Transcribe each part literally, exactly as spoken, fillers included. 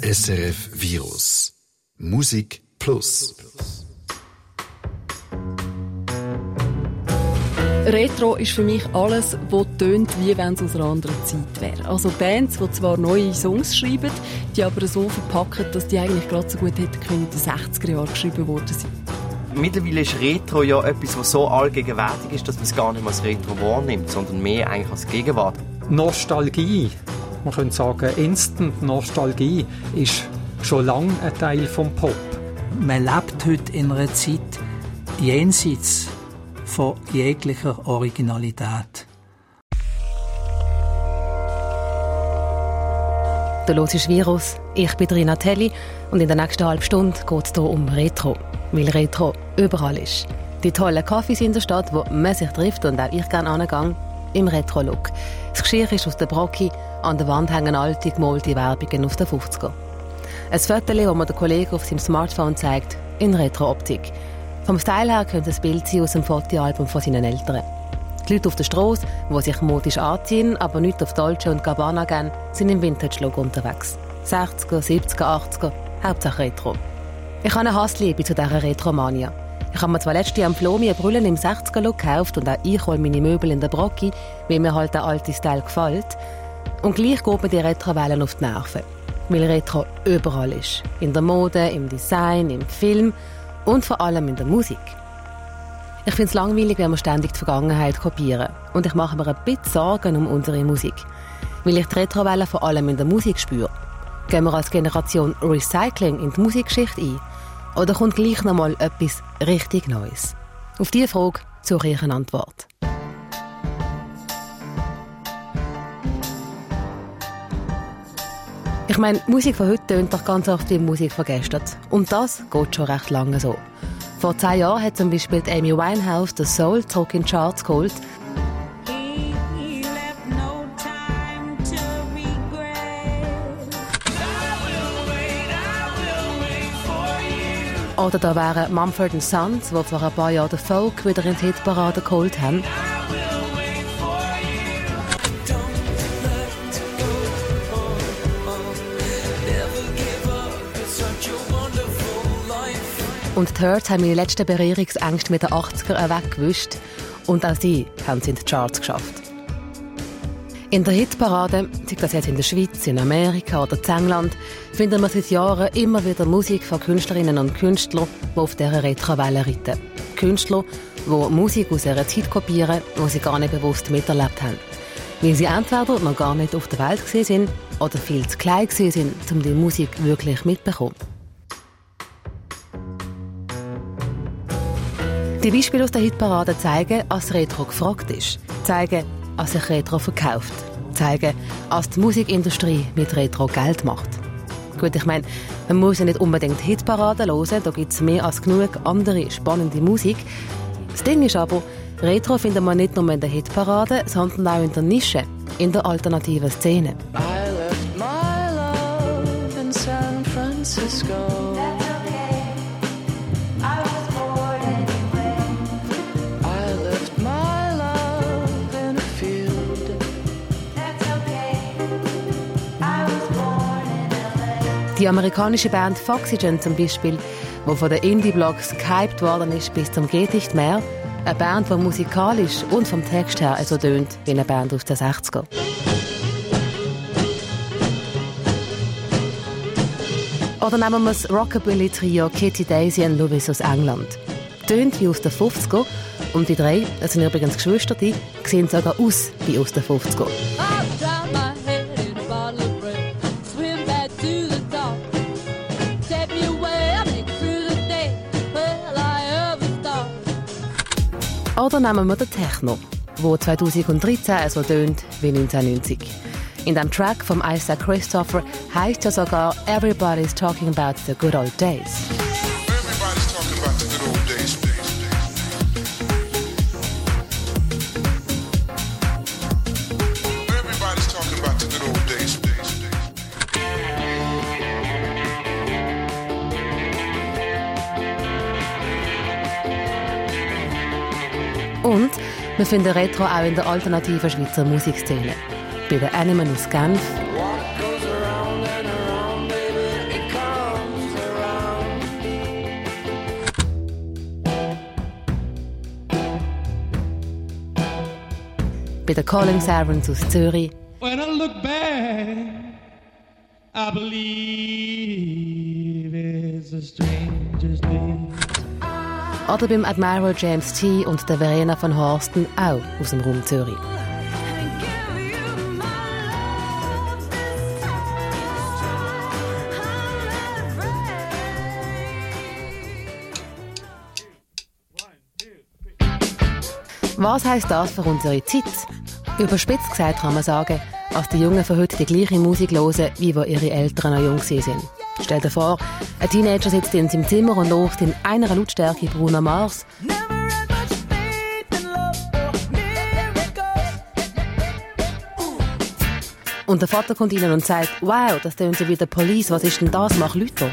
S R F Virus. Musik Plus. Retro ist für mich alles, was tönt, wie wenn es aus einer anderen Zeit wäre. Also Bands, die zwar neue Songs schreiben, die aber so verpacken, dass die eigentlich gerade so gut hätten können in den sechziger Jahren geschrieben worden sind. Mittlerweile ist Retro ja etwas, was so allgegenwärtig ist, dass man es gar nicht mehr als Retro wahrnimmt, sondern mehr eigentlich als Gegenwart. Nostalgie, man könnte sagen Instant-Nostalgie, ist schon lange ein Teil vom Pop. Man lebt heute in einer Zeit jenseits von jeglicher Originalität. Du hörst Virus, ich bin Rina Telli und in der nächsten halben Stunde geht es hier um Retro. Weil Retro überall ist. Die tollen Cafés in der Stadt, wo man sich trifft und auch ich gerne angehe, im Retro-Look. Das Geschirr ist aus der Brocki, an der Wand hängen alte, gemalte Werbungen aus den fünfziger. Ein Foto, das mir der Kollege auf seinem Smartphone zeigt, in Retro-Optik. Vom Style her könnte das Bild sein aus dem Fotoalbum von seinen Eltern. Die Leute auf der Strasse, die sich modisch anziehen, aber nicht auf Dolce und Gabbana gehen, sind im Vintage-Look unterwegs. sechziger, siebziger, achtziger, Hauptsache Retro. Ich habe eine Hassliebe zu dieser Retromania. Ich habe mir zwar letztes Jahr am Flomi eine Brille im sechziger-Look gekauft und auch ich hole meine Möbel in der Brocki, weil mir halt der alte Style gefällt. Und gleich geht mir die Retro-Wellen auf die Nerven. Weil Retro überall ist. In der Mode, im Design, im Film und vor allem in der Musik. Ich finde es langweilig, wenn wir ständig die Vergangenheit kopieren. Und ich mache mir ein bisschen Sorgen um unsere Musik. Weil ich die Retro-Wellen vor allem in der Musik spüre. Gehen wir als Generation Recycling in die Musikgeschichte ein? Oder kommt gleich noch mal etwas richtig Neues? Auf diese Frage suche ich eine Antwort. Ich meine, Musik von heute tönt doch ganz oft wie Musik von gestern. Und das geht schon recht lange so. Vor zehn Jahren hat zum Beispiel Amy Winehouse den Soul zurück in die Charts geholt. Oder da wären Mumford and Sons, die vor ein paar Jahren den Folk wieder in die Hitparade geholt haben. Und die Hurts haben meine letzten Berührungsängste mit den achtziger weggewischt. Und auch sie haben es in die Charts geschafft. In der Hitparade, sei das jetzt in der Schweiz, in Amerika oder in England, finden wir seit Jahren immer wieder Musik von Künstlerinnen und Künstlern, die auf dieser Retro-Welle reiten. Künstler, die Musik aus einer Zeit kopieren, die sie gar nicht bewusst miterlebt haben. Weil sie entweder noch gar nicht auf der Welt waren oder viel zu klein waren, um die Musik wirklich mitzubekommen. Die Beispiele aus der Hitparade zeigen, dass Retro gefragt ist. Zeigen, dass sich Retro verkauft. Zeigen, dass die Musikindustrie mit Retro Geld macht. Gut, ich meine, man muss ja nicht unbedingt Hitparaden hören, da gibt es mehr als genug andere spannende Musik. Das Ding ist aber, Retro findet man nicht nur in der Hitparade, sondern auch in der Nische, in der alternativen Szene. I left my love in San Francisco. Die amerikanische Band Foxygen zum Beispiel, die von den Indie-Blogs gehypt worden ist bis zum geht nicht mehr. Eine Band, die musikalisch und vom Text her so tönt wie eine Band aus den sechziger. Oder nehmen wir das Rockabilly-Trio Kitty, Daisy und Louis aus England. Tönt wie aus den fünfziger und die drei, das sind übrigens Geschwister, die sehen sogar aus wie aus den fünfziger. Oder nehmen wir den Techno, der zweitausenddreizehn so tönt wie neunzehnhundertneunzig. In dem Track von Isaac Christopher heisst ja sogar «Everybody's talking about the good old days». Everybody's talking about the good old days. Everybody's talking about the good old days. Und wir finden Retro auch in der alternativen Schweizer Musikszene. Bei den Animal aus Genf. What goes around and around, baby, bei den Calling Sirens aus Zürich. When I look back, I believe it's the strangest thing. Oder beim Admiral James T. und der Verena von Horsten, auch aus dem Raum Zürich. Was heisst das für unsere Zeit? Überspitzt gesagt kann man sagen, dass die Jungen von heute die gleiche Musik hören, wie wo ihre Eltern noch jung waren. Stell dir vor, ein Teenager sitzt in seinem Zimmer und hört in einer Lautstärke Bruno Mars. Und der Vater kommt rein und sagt, wow, das tönt ja wie der Police, was ist denn das, mach Leute.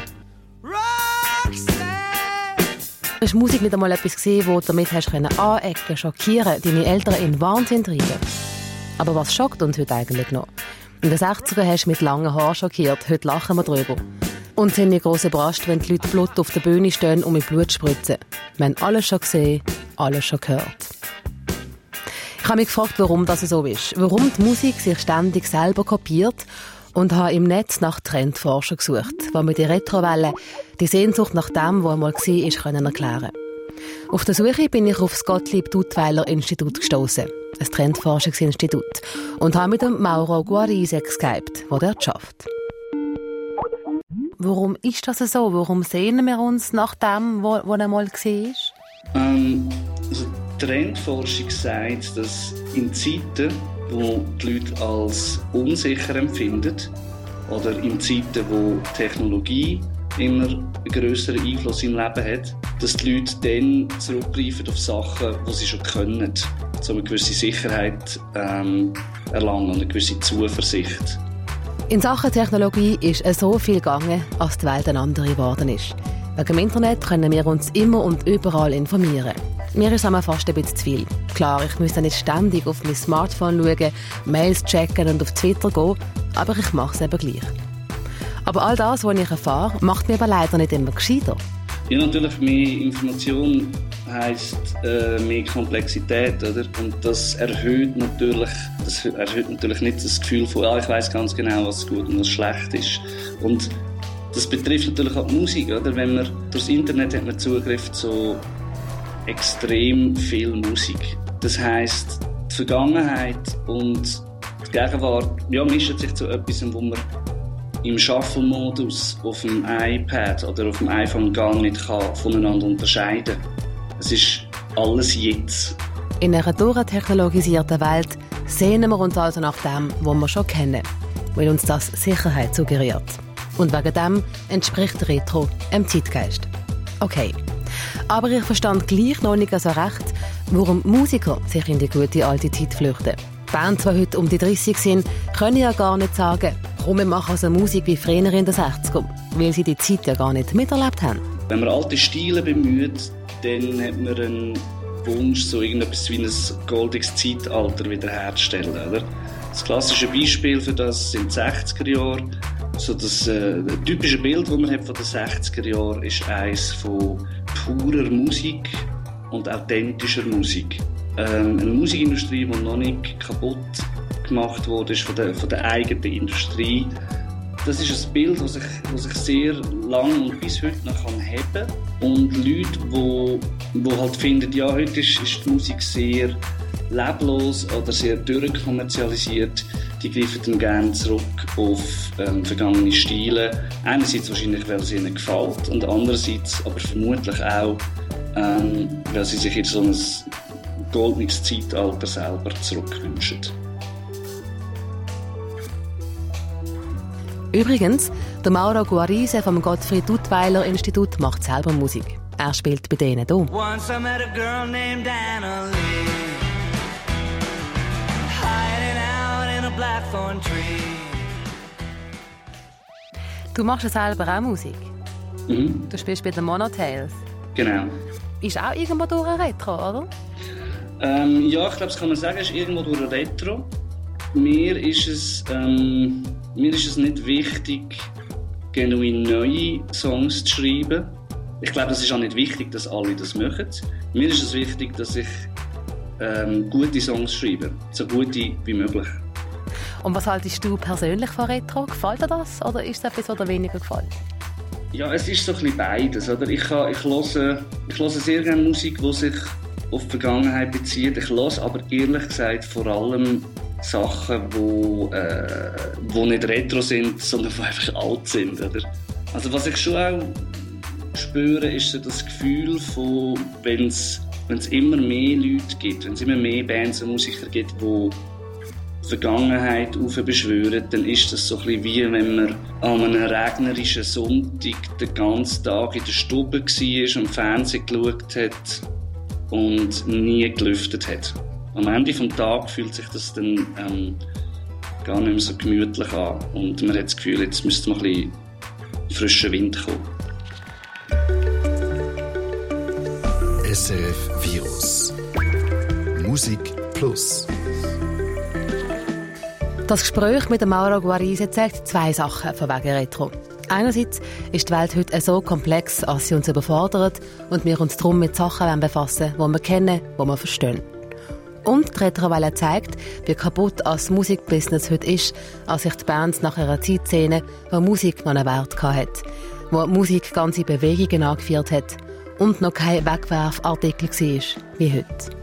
Hast du Musik nicht einmal etwas gesehen, wo du damit hast können anecken, schockieren, deine Eltern in Wahnsinn treiben? Aber was schockt uns heute eigentlich noch? In den sechziger hast du mit langen Haaren schockiert, heute lachen wir drüber. Und sind nicht gross überrascht, wenn die Leute Blut auf der Bühne stehen und mit Blut spritzen. Wir haben alles schon gesehen, alles schon gehört. Ich habe mich gefragt, warum das so ist. Warum die Musik sich ständig selber kopiert und habe im Netz nach Trendforschern gesucht, die mir die Retrowelle, die Sehnsucht nach dem, was einmal war, können erklären. Auf der Suche bin ich auf das Gottlieb-Duttweiler-Institut gestoßen, ein Trendforschungsinstitut, und habe mit dem Mauro Guarise geskypt, der dort arbeitet. Warum ist das so? Warum sehnen wir uns nach dem, was einmal war? Ähm, also die Trendforschung sagt, dass in Zeiten, wo die Leute als unsicher empfinden, oder in Zeiten, wo Technologie immer einen grösseren Einfluss im Leben hat, dass die Leute dann zurückgreifen auf Sachen, die sie schon können, um eine gewisse Sicherheit ähm, erlangen und eine gewisse Zuversicht. In Sachen Technologie ist so viel gegangen, als die Welt eine andere geworden ist. Wegen dem Internet können wir uns immer und überall informieren. Mir ist es fast ein bisschen zu viel. Klar, ich muss nicht ständig auf mein Smartphone schauen, Mails checken und auf Twitter gehen, aber ich mache es eben gleich. Aber all das, was ich erfahre, macht mir aber leider nicht immer gescheiter. Ja, natürlich, mehr Information heisst äh, mehr Komplexität, oder? Und das erhöht natürlich, das erhöht natürlich nicht das Gefühl von, ah, ich weiss ganz genau, was gut und was schlecht ist. Und das betrifft natürlich auch die Musik, oder? Wenn man durchs Internet hat man Zugriff zu extrem viel Musik. Das heisst, die Vergangenheit und die Gegenwart, ja, mischen sich zu etwas, wo man im Shuffle-Modus auf dem iPad oder auf dem iPhone gar nicht kann voneinander unterscheiden kann. Es ist alles jetzt. In einer durchtechnologisierten Welt sehnen wir uns also nach dem, was wir schon kennen, weil uns das Sicherheit suggeriert. Und wegen dem entspricht Retro dem Zeitgeist. Okay, aber ich verstand gleich noch nicht so recht, warum Musiker sich in die gute alte Zeit flüchten. Bands, die heute um die dreißig sind, können ja gar nicht sagen, komm, wir machen also Musik wie früher in den sechzigern, weil sie die Zeit ja gar nicht miterlebt haben. Wenn man alte Stile bemüht, dann hat man einen Wunsch, so irgendetwas wie ein goldiges Zeitalter wiederherzustellen. Oder? Das klassische Beispiel für das sind die sechziger Jahre. So das äh, typische Bild, das man hat von den sechziger Jahren, ist eines von purer Musik und authentischer Musik. Ähm, eine Musikindustrie, die noch nicht kaputt gemacht wurde von der, von der eigenen Industrie. Das ist ein Bild, das sich, das sich sehr lange und bis heute noch kann haben. Und Leute, die, die halt finden, ja, heute ist, ist die Musik sehr leblos oder sehr durchkommerzialisiert, die greifen dann gerne zurück auf ähm, vergangene Stile. Einerseits wahrscheinlich, weil es ihnen gefällt, und andererseits aber vermutlich auch, ähm, weil sie sich in so ein goldenes Zeitalter selber zurückwünschen. Übrigens, der Mauro Guarise vom Gottfried-Duttweiler-Institut macht selber Musik. Er spielt bei denen hier. Once I met a girl named Anna Lee, hiding out in a blackthorn tree. Du machst ja selber auch Musik. Mhm. Du spielst bei den Monotails. Genau. Ist auch irgendwo durch ein Retro, oder? Ähm, ja, ich glaube, das kann man sagen, ist irgendwo durch ein Retro. Mir ist es, ähm, mir ist es nicht wichtig, genuin neue Songs zu schreiben. Ich glaube, das ist auch nicht wichtig, dass alle das machen. Mir ist es wichtig, dass ich ähm, gute Songs schreiben, so gute wie möglich. Und was haltest du persönlich von Retro? Gefällt dir das oder ist es etwas, was dir weniger gefällt? Ja, es ist so ein bisschen beides. Oder? Ich, kann, ich, höre, ich höre sehr gerne Musik, die sich auf die Vergangenheit bezieht. Ich höre aber ehrlich gesagt vor allem Sachen, die äh, wo nicht Retro sind, sondern die einfach alt sind. Oder? Also was ich schon auch spüre, ist so das Gefühl von, wenn es immer mehr Leute gibt, wenn es immer mehr Bands und Musiker gibt, die die Vergangenheit beschwören, dann ist das so ein bisschen wie wenn man an einem regnerischen Sonntag den ganzen Tag in der Stube war und Fernsehen geschaut hat und nie gelüftet hat. Am Ende des Tages fühlt sich das dann ähm, gar nicht mehr so gemütlich an und man hat das Gefühl, jetzt müsste mal ein bisschen frischer Wind kommen. S R F Virus Musik Plus. Das Gespräch mit Mauro Guarese zeigt zwei Sachen von wegen Retro. Einerseits ist die Welt heute so komplex, dass sie uns überfordert und wir uns darum mit Sachen befassen, die wir kennen, die wir verstehen. Und die Retro-Welle zeigt, wie kaputt das Musikbusiness heute ist, als sich die Bands nach einer Zeit sehnen, wo Musik noch einen Wert hatte, wo Musik ganze Bewegungen angeführt hat und noch kein Wegwerfartikel war, wie heute.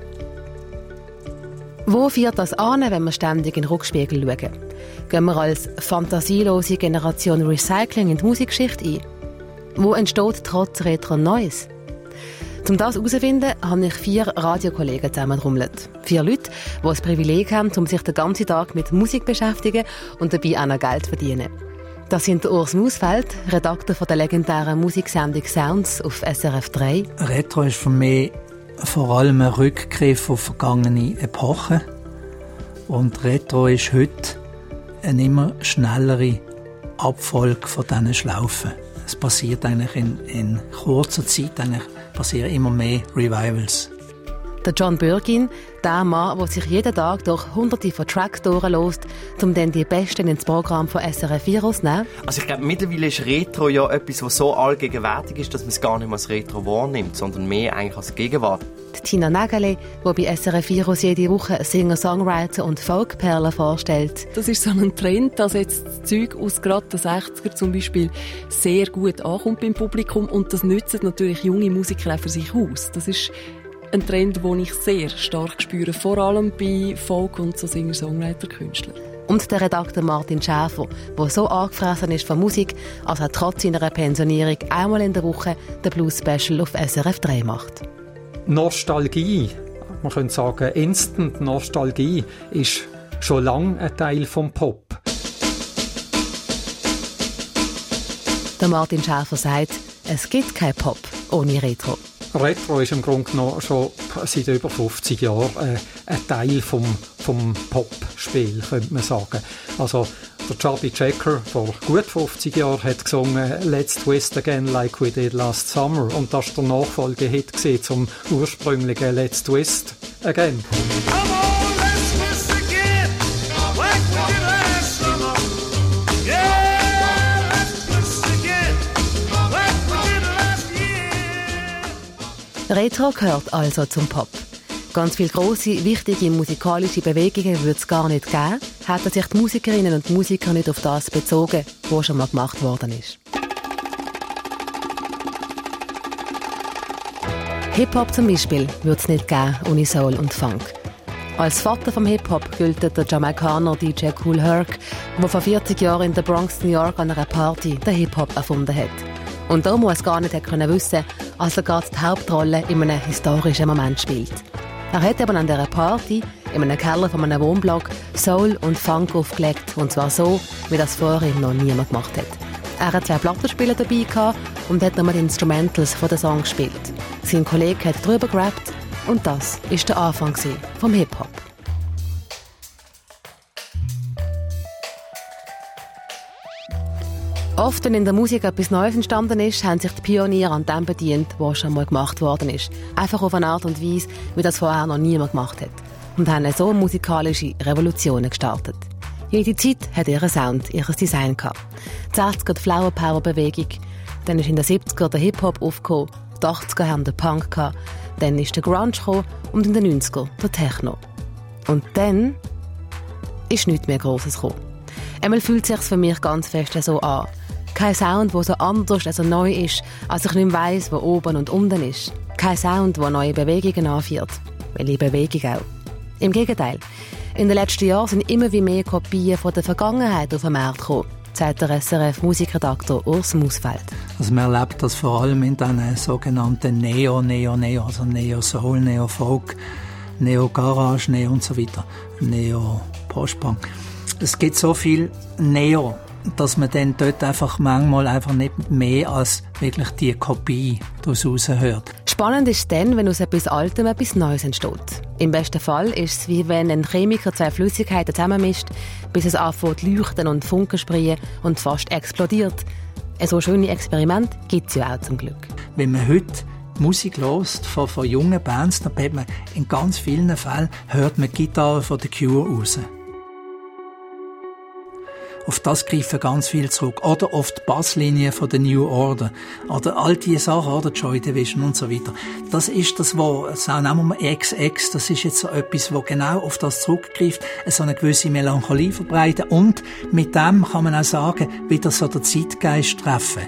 Wo führt das an, wenn wir ständig in den Rückspiegel schauen? Gehen wir als fantasielose Generation Recycling in die Musikgeschichte ein? Wo entsteht trotz Retro Neues? Um das herauszufinden, habe ich vier Radiokollegen zusammengetrommelt. Vier Leute, die das Privileg haben, um sich den ganzen Tag mit Musik zu beschäftigen und dabei auch noch Geld zu verdienen. Das sind Urs Mausfeld, Redakteur von der legendären Musiksendung Sounds auf S R F drei. Retro ist für mich vor allem ein Rückgriff auf vergangene Epochen. Und Retro ist heute eine immer schnellere Abfolge von diesen Schlaufen. Es passiert eigentlich in, in kurzer Zeit, eigentlich passieren immer mehr Revivals. Der John Bürgin, der Mann, der sich jeden Tag durch hunderte von Tracks durchlässt, um dann die Besten ins Programm von S R F Virus zu nehmen. Also ich glaube, mittlerweile ist Retro ja etwas, was so allgegenwärtig ist, dass man es gar nicht mehr als Retro wahrnimmt, sondern mehr eigentlich als Gegenwart. Die Tina Nägeli, die bei S R F Virus jede Woche Singer, Songwriter und Folkperlen vorstellt. Das ist so ein Trend, dass jetzt das Zeug aus gerade den sechziger zum Beispiel sehr gut ankommt beim Publikum und das nützen natürlich junge Musiker auch für sich aus. Das ist ein Trend, den ich sehr stark spüre, vor allem bei Folk- und so Singer-Songwriter-Künstlern. Und der Redakteur Martin Schäfer, der so angefressen ist von Musik, als er trotz seiner Pensionierung einmal in der Woche den Blues-Special auf S R F drei macht. Nostalgie, man könnte sagen Instant-Nostalgie, ist schon lange ein Teil vom Pop. Der Martin Schäfer sagt, es gibt kein Pop ohne Retro. Retro ist im Grunde genommen schon seit über fünfzig Jahren äh, ein Teil vom, vom Pop-Spiel, könnte man sagen. Also der Chubby Checker vor gut fünfzig Jahren hat gesungen «Let's twist again like we did last summer» und das war der Nachfolgehit zum ursprünglichen «Let's twist again». Retro gehört also zum Pop. Ganz viele grosse, wichtige musikalische Bewegungen würde es gar nicht geben, hätten sich die Musikerinnen und Musiker nicht auf das bezogen, was schon mal gemacht worden ist. Hip-Hop zum Beispiel würde es nicht geben ohne Soul und Funk. Als Vater vom Hip-Hop gilt der Jamaikaner D J Kool Herc, der vor vierzig Jahren in der Bronx, New York an einer Party den Hip-Hop erfunden hat. Und da muss gar nicht können wissen, als er gerade die Hauptrolle in einem historischen Moment spielt. Er hat eben an dieser Party, in einem Keller von einem Wohnblock, Soul und Funk aufgelegt. Und zwar so, wie das vorher noch niemand gemacht hat. Er hat zwei Plattenspieler dabei gehabt und hat nochmal die Instrumentals von den Song gespielt. Sein Kollege hat drüber gerappt und das war der Anfang vom Hip-Hop. Oft, wenn in der Musik etwas Neues entstanden ist, haben sich die Pioniere an dem bedient, was schon mal gemacht worden ist. Einfach auf eine Art und Weise, wie das vorher noch niemand gemacht hat. Und haben so musikalische Revolutionen gestartet. Jede Zeit hat ihren Sound, ihr Design gehabt. Die sechziger die Flower Power Bewegung, dann ist in den siebziger der Hip-Hop aufgekommen, Die achtziger haben den Punk gehabt, dann ist der Grunge gekommen und in den neunzigern der Techno. Und dann ist nichts mehr Grosses gekommen. Einmal fühlt es sich für mich ganz fest so an. Kein Sound, der so anders, also neu ist, als ich nicht mehr weiss, wo oben und unten ist. Kein Sound, der neue Bewegungen anführt. Welche Bewegung auch. Im Gegenteil. In den letzten Jahren sind immer wie mehr Kopien von der Vergangenheit auf den Markt gekommen, sagt der S R F-Musikredakteur Urs Mausfeld. Also man erlebt das vor allem in den sogenannten Neo, Neo, Neo, also Neo Soul, Neo Folk, Neo Garage, Neo und so weiter, Neo Postpunk. Es gibt so viel Neo, dass man dann dort einfach manchmal einfach nicht mehr als wirklich die Kopie daraus hört. Spannend ist es dann, wenn aus etwas Altem etwas Neues entsteht. Im besten Fall ist es wie wenn ein Chemiker zwei Flüssigkeiten zusammenmischt, bis es anfängt zu leuchten und Funken sprühen und fast explodiert. Ein so schönes Experiment gibt es ja auch zum Glück. Wenn man heute Musik hört von, von jungen Bands, dann hört man in ganz vielen Fällen hört man Gitarre von The Cure raus. Auf das greifen ganz viel zurück. Oder auf die Basslinie von der New Order. Oder all diese Sachen, oder Joy Division und so weiter. Das ist das, was, so nehmen wir X X, das ist jetzt so etwas, was genau auf das zurückgreift, so eine gewisse Melancholie verbreiten. Und mit dem kann man auch sagen, wieder so der Zeitgeist treffen.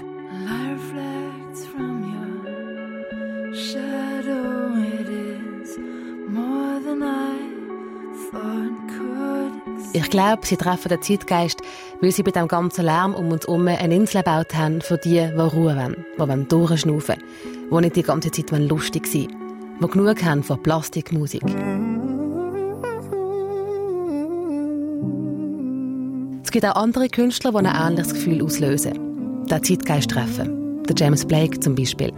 Ich glaube, sie treffen den Zeitgeist, weil sie bei dem ganzen Lärm um uns herum eine Insel gebaut haben für die, die Ruhe wollen, die durchschnaufen wollen, die nicht die ganze Zeit lustig sein wollen, die genug haben von Plastikmusik. Es gibt auch andere Künstler, die ein ähnliches Gefühl auslösen. Den Zeitgeist treffen. Der James Blake zum Beispiel.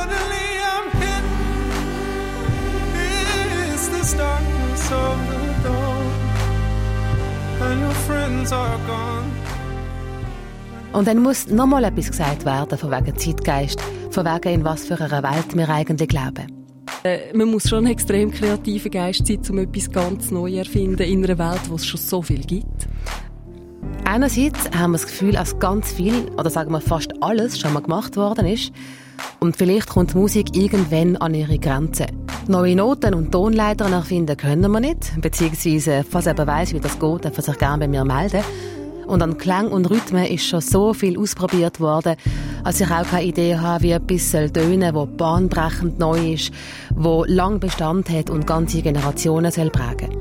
Und dann muss noch mal etwas gesagt werden von wegen Zeitgeist, von wegen in was für einer Welt wir eigentlich leben. Äh, man muss schon ein extrem kreativer Geist sein, um etwas ganz Neues zu erfinden in einer Welt, wo es schon so viel gibt. Einerseits haben wir das Gefühl, dass ganz viel, oder sagen wir fast alles, schon mal gemacht worden ist. Und vielleicht kommt die Musik irgendwann an ihre Grenzen. Neue Noten und Tonleitern erfinden können wir nicht, beziehungsweise, falls jemand weiss, wie das geht, darf er sich gerne bei mir melden. Und an Klang und Rhythmen ist schon so viel ausprobiert worden, als ich auch keine Idee habe, wie etwas soll tönen, das bahnbrechend neu ist, das lang Bestand hat und ganze Generationen soll prägen.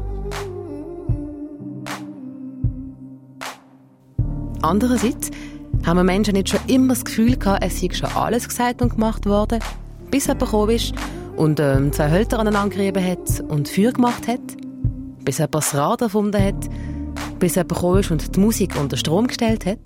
Andererseits haben wir Menschen nicht schon immer das Gefühl gehabt, es sei schon alles gesagt und gemacht worden, bis jemand gekommen ist und ähm, zwei Hölzer aneinander gerieben hat und Feuer gemacht hat, bis jemand das Rad erfunden hat, bis jemand gekommen ist und die Musik unter Strom gestellt hat.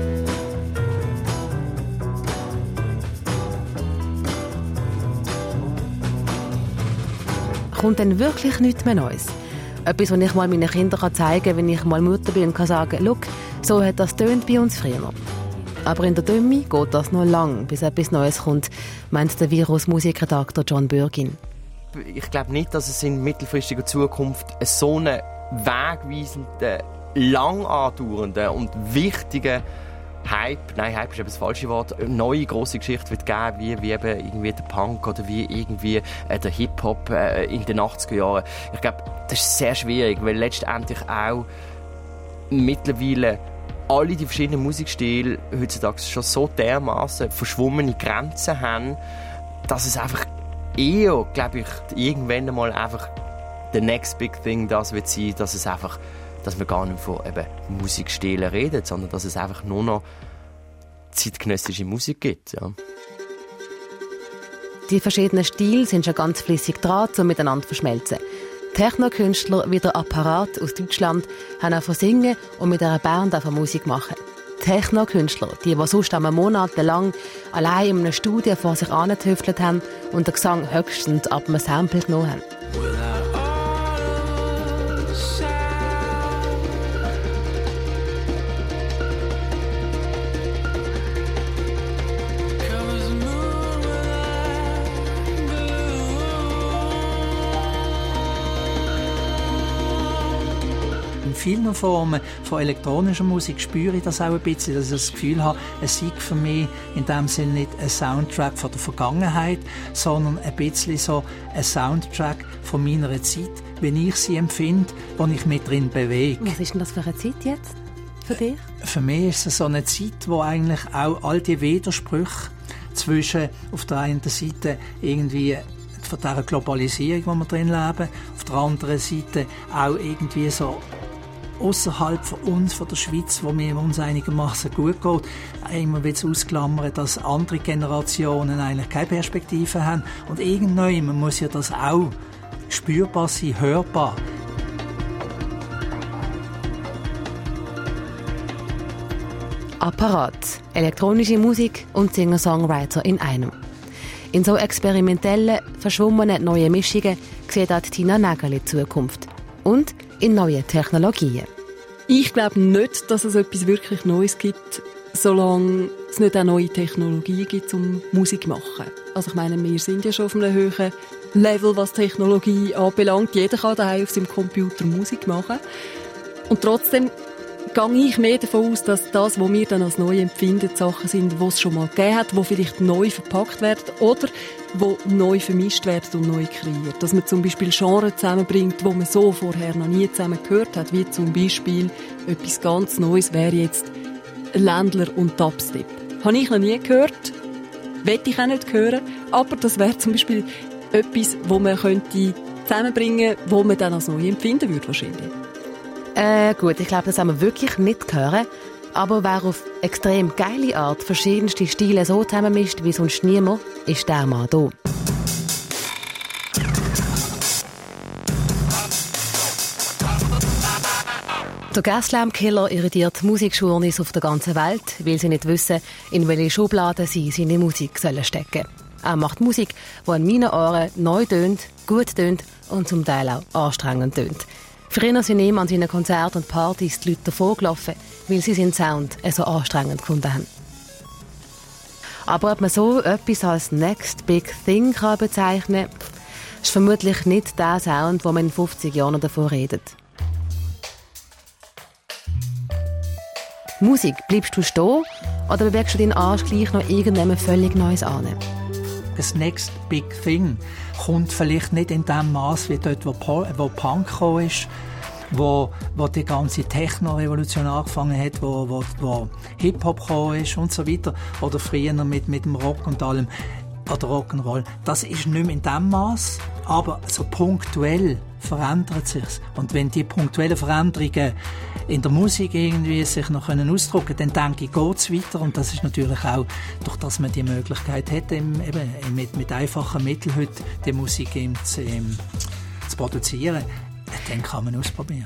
Kommt dann wirklich nichts mehr Neues? Etwas, was ich mal meinen Kindern zeigen kann, wenn ich mal Mutter bin und kann sagen, schau, so hat das tönt bei uns früher. Aber in der Dömi geht das noch lang, bis etwas Neues kommt, meint der Virus-Musikredakteur John Bürgin. Ich glaube nicht, dass es in mittelfristiger Zukunft so einen wegweisenden, lang andauernden und wichtigen Hype, nein, Hype ist eben das falsche Wort, eine neue grosse Geschichte wird geben, wie, wie eben irgendwie der Punk oder wie irgendwie äh, der Hip-Hop äh, in den achtziger Jahren. Ich glaube, das ist sehr schwierig, weil letztendlich auch mittlerweile alle die verschiedenen Musikstile heutzutage schon so dermaßen verschwommene Grenzen haben, dass es einfach eher, glaube ich, irgendwann einmal einfach the next big thing das wird sein, dass es einfach, dass wir gar nicht von eben Musikstilen reden, sondern dass es einfach nur noch zeitgenössische Musik gibt. Ja. Die verschiedenen Stile sind schon ganz flüssig dran, um miteinander zu verschmelzen. Techno-Künstler wie der Apparat aus Deutschland haben auch von Singen und mit einer Band auch von Musik machen. Techno-Künstler, die, die sonst einmal monatelang allein in einem Studio vor sich angetüftelt haben und den Gesang höchstens ab einem Sample genommen haben. vielen Formen von elektronischer Musik spüre ich das auch ein bisschen, dass ich das Gefühl habe, es sei für mich in dem Sinne nicht ein Soundtrack von der Vergangenheit, sondern ein bisschen so ein Soundtrack von meiner Zeit, wie ich sie empfinde, wo ich mich drin bewege. Was ist denn das für eine Zeit jetzt für dich? Für mich ist es so eine Zeit, wo eigentlich auch all die Widersprüche zwischen auf der einen Seite irgendwie von dieser Globalisierung, wo wir drin leben, auf der anderen Seite auch irgendwie so außerhalb von uns, von der Schweiz, wo mir uns einigermaßen gut geht, immer wird es ausklammern, dass andere Generationen eigentlich keine Perspektive haben. Und irgendwann muss ja das auch spürbar sein, hörbar. Apparat, elektronische Musik und Singer-Songwriter in einem. In so experimentellen, verschwommenen neuen Mischungen sieht auch Tina Nägeli die Zukunft. Und in neuen Technologien. Ich glaube nicht, dass es etwas wirklich Neues gibt, solange es nicht auch neue Technologien gibt, um Musik zu machen. Also ich meine, wir sind ja schon auf einem höheren Level, was Technologie anbelangt. Jeder kann daheim auf seinem Computer Musik machen. Und trotzdem gehe ich mehr davon aus, dass das, was wir dann als neu empfinden, Sachen sind, die es schon mal gegeben hat, die vielleicht neu verpackt werden oder die neu vermischt werden und neu kreiert. Dass man zum Beispiel Genres zusammenbringt, die man so vorher noch nie zusammen gehört hat, wie zum Beispiel etwas ganz Neues wäre jetzt Ländler und Dubstep. Habe ich noch nie gehört, will ich auch nicht hören, aber das wäre zum Beispiel etwas, das man könnte zusammenbringen könnte, das man dann als neu empfinden würde wahrscheinlich. Äh, gut, ich glaube, das haben wir wirklich nicht hören. Aber wer auf extrem geile Art verschiedenste Stile so zusammenmischt wie sonst niemand, ist der Mann hier. Der Gaslamp-Killer irritiert Musikjournis auf der ganzen Welt, weil sie nicht wissen, in welche Schubladen sie seine Musik stecken sollen. Er macht Musik, die an meinen Ohren neu tönt, gut tönt und zum Teil auch anstrengend tönt. Für ihn sind ihm an seinen Konzerten und Partys die Leute davongelaufen, weil sie seinen Sound so anstrengend gefunden haben. Aber ob man so etwas als Next Big Thing kann bezeichnen kann, ist vermutlich nicht der Sound, wo man in fünfzig Jahren davon redet. Musik, bleibst du stehen oder bewegst du deinen Arsch gleich noch irgendjemand völlig Neues an? Das Next Big Thing kommt vielleicht nicht in dem Maß wie dort, wo, wo Punk gekommen ist, wo, wo die ganze Techno-Revolution angefangen hat, wo, wo, wo Hip-Hop gekommen ist und so weiter. Oder früher mit, mit dem Rock und allem. Oder Rock'n'Roll. Das ist nicht mehr in dem Maß, aber so punktuell verändert sich's. Und wenn die punktuellen Veränderungen in der Musik irgendwie sich noch können ausdrücken können, dann denke ich, geht's weiter. Und das ist natürlich auch, durch dass man die Möglichkeit hat, eben, eben mit, mit einfachen Mitteln heute die Musik eben zu, eben, zu produzieren, dann kann man ausprobieren.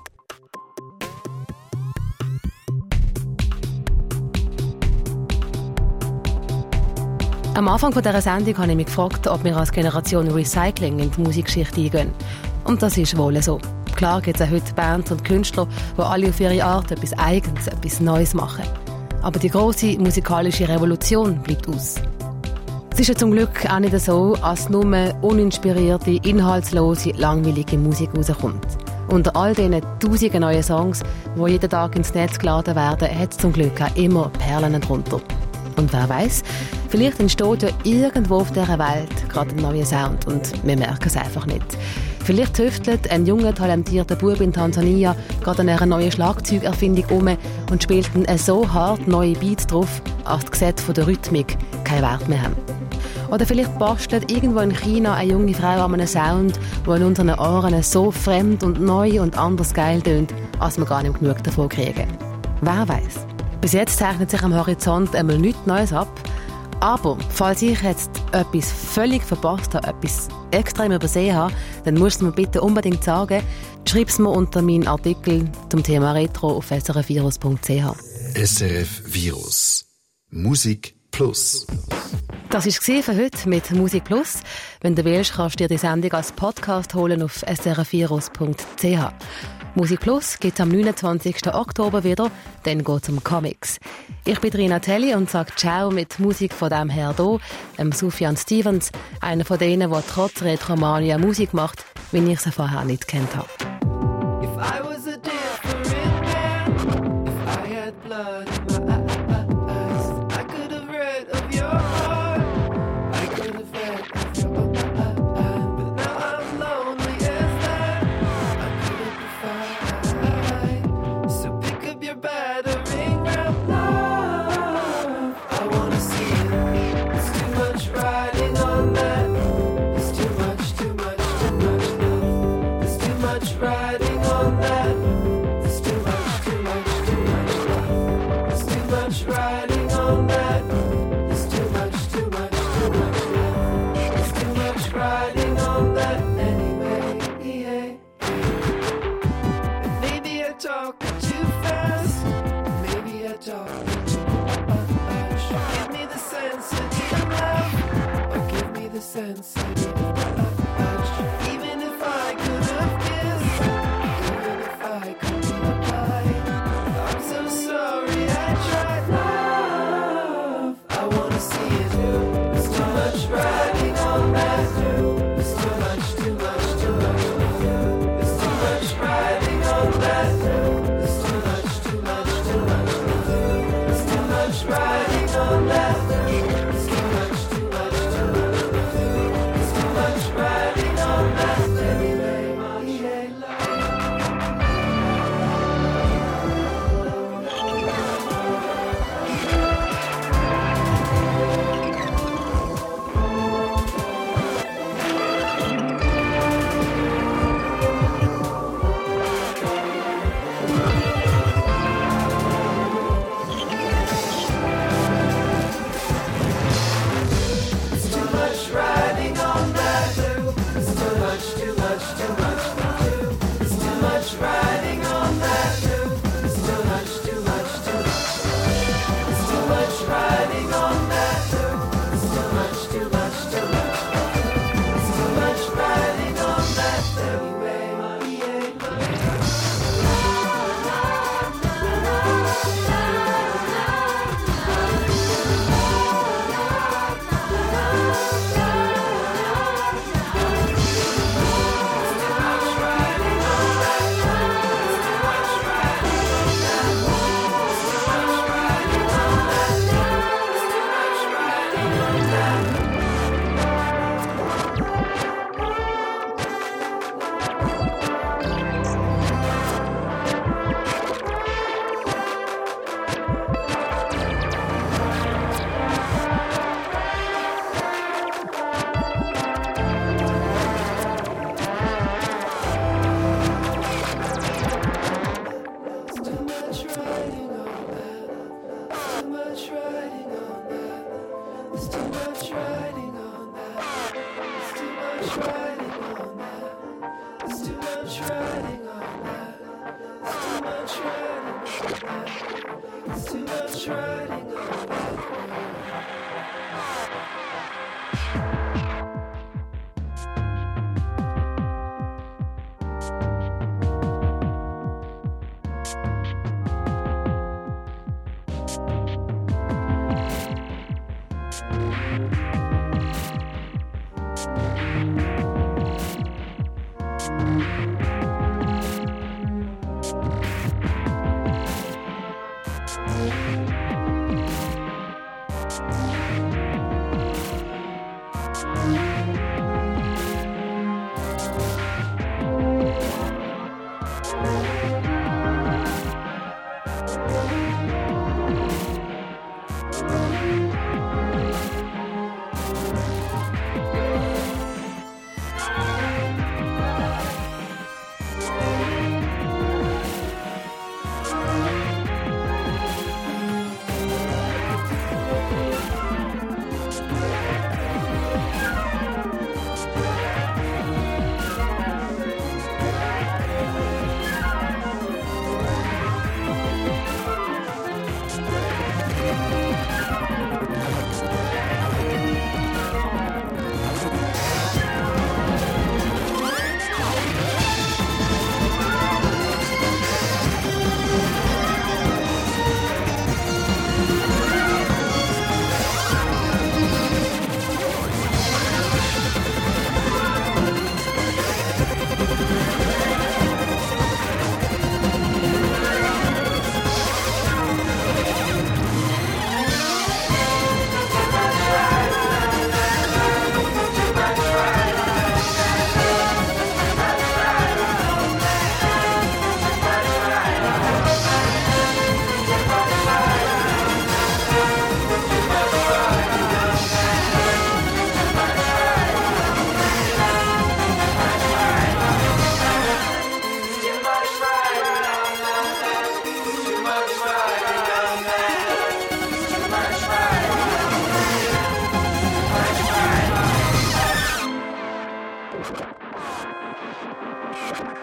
Am Anfang dieser Sendung habe ich mich gefragt, ob wir als Generation Recycling in die Musikgeschichte eingehen. Und das ist wohl so. Klar gibt es auch heute Bands und Künstler, die alle auf ihre Art etwas Eigenes, etwas Neues machen. Aber die grosse musikalische Revolution bleibt aus. Es ist ja zum Glück auch nicht so, als nur uninspirierte, inhaltslose, langweilige Musik rauskommt. Unter all diesen tausenden neuen Songs, die jeden Tag ins Netz geladen werden, hat es zum Glück auch immer Perlen drunter. Und wer weiss, vielleicht entsteht ja irgendwo auf dieser Welt gerade ein neuer Sound und wir merken es einfach nicht. Vielleicht tüftelt ein junger, talentierter Bub in Tansania gerade an einer neuen Schlagzeugerfindung um und spielt einen so hart neue Beats drauf, als die Gesetze von der Rhythmik keinen Wert mehr haben. Oder vielleicht bastelt irgendwo in China eine junge Frau an einem Sound, der in unseren Ohren so fremd und neu und anders geil tönt, als wir gar nicht genug davon kriegen. Wer weiß? Bis jetzt zeichnet sich am Horizont einmal nichts Neues ab. Aber falls ich jetzt etwas völlig verpasst habe, etwas extrem übersehen habe, dann musst du mir bitte unbedingt sagen, schreib es mir unter meinen Artikel zum Thema Retro auf s r f virus punkt c h. S R F Virus. Musik Plus. Das war es für heute mit Musik Plus. Wenn du willst, kannst du dir die Sendung als Podcast holen auf s r f virus punkt c h. Musik Plus gibt es am neunundzwanzigsten Oktober wieder, dann geht es um Comics. Ich bin Rina Telli und sage Ciao mit Musik von dem Herr hier, ähm Sufjan Stevens, einer von denen, der trotz Retromania Musik macht, wie ich sie vorher nicht kennt habe. If I was a deer talk. Give me the sensitive love, or give me the sensitive touch. Even if I could have kissed, even if I could reply, I'm so sorry I tried. Love, I wanna see it. There's too much riding on that. There's too much, too much, too much. There's too much riding on that. There's too much, too much, too much. There's too much riding on that. There's too much, too much, too much. There's too much riding on that. Anyway, yeah. Riding on that. There's too much, too much, too much. There's too much riding on that. There's too much, too much, too much. There's too much riding on that. There's too much, too much, too much. There's too much riding on that. Anyway, Thank you.